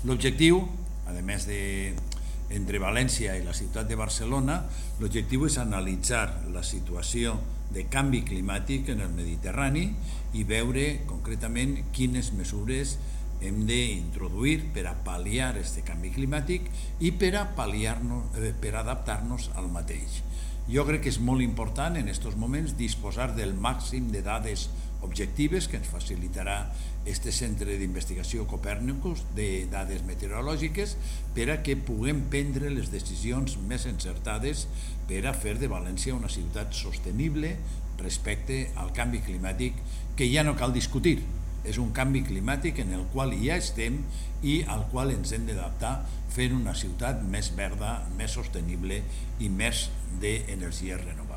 L'objectiu, a més entre València i la ciutat de Barcelona, l'objectiu és analitzar la situació de canvi climàtic en el Mediterrani i veure concretament quines mesures hem d'introduir per a pal·liar aquest canvi climàtic i per a adaptar-nos al mateix. Jo crec que és molt important en aquests moments disposar del màxim de dades objectives que ens facilitarà este centre d'investigació Copèrnicus de dades meteorològiques per a que puguem prendre les decisions més encertades per a fer de València una ciutat sostenible respecte al canvi climàtic que ja no cal discutir. És un canvi climàtic en el qual ja estem i al qual ens hem d'adaptar fent una ciutat més verda, més sostenible i més d'energies renovables.